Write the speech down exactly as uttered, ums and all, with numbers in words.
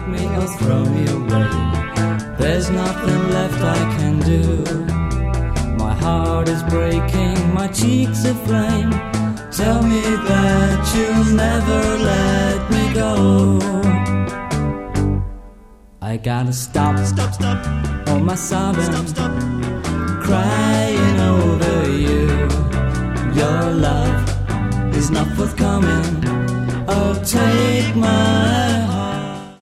me or throw me away. There's nothing left I can do. My heart is breaking, my cheeks aflame. Tell me that you'll never let me go. I gotta stop, Stop, stop, all my sobbing, stop, stop. crying over you. Your love is not forthcoming. Oh, take my